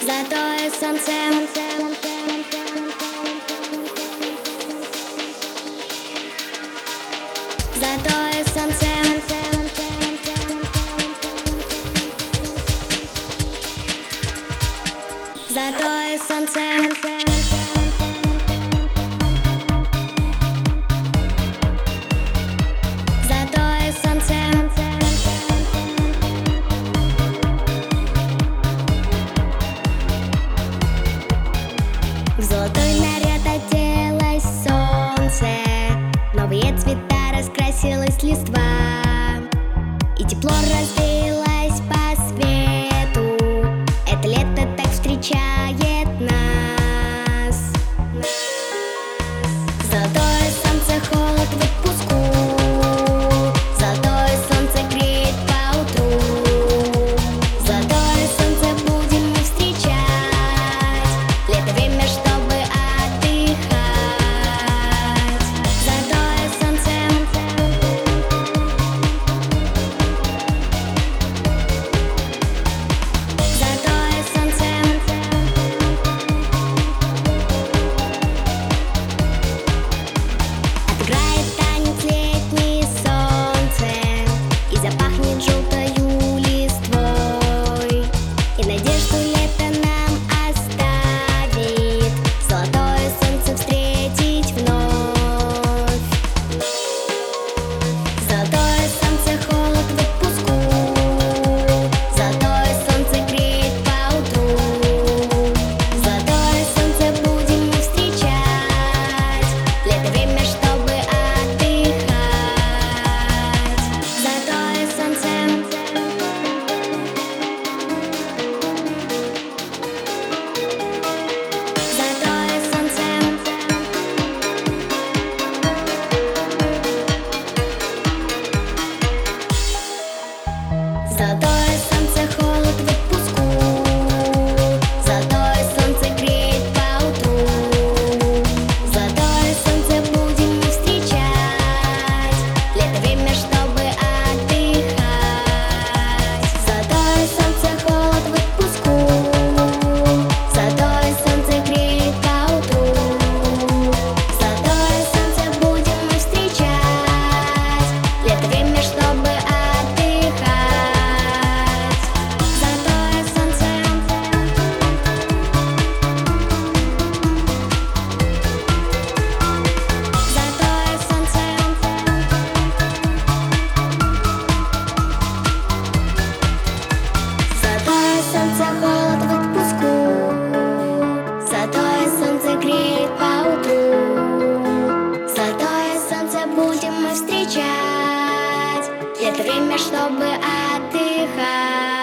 Золотое солнце, золотое солнце, золотое солнце, золотое солнце. В золотой наряд оделось солнце, новые цвета раскрасилась листва, и тепло разлилось по свету. Это лето так встречает нас. Золотое солнце, холод в отпуску, золотое солнце греет по утру. Золотое солнце будем мы встречать, лето время, чтобы отдыхать. Золотое солнце, золотое солнце, отыграет танец летнее солнце, и запахнет желтою листвой, и надежду лето нам оставит, золотое солнце встретить вновь. Золотое солнце, холод в отпуску, золотое солнце греет по утру. Золотое солнце будем мы встречать, лето время, чтобы отдыхать. Золотое солнце, золотое солнце, золотое солнце, холод в отпуску, золотое солнце греет по утру. Золотое солнце будем мы встречать, лето время, чтобы отдыхать. Золотое солнце, холод в отпуску, золотое солнце греет по утру. Золотое солнце будем мы встречать, лето время, чтобы отдыхать. Золотое солнце, золотое солнце, золотое солнце, холод в отпуску, золотое солнце греет по утру. Золотое солнце будем мы встречать, это время, чтобы отдыхать.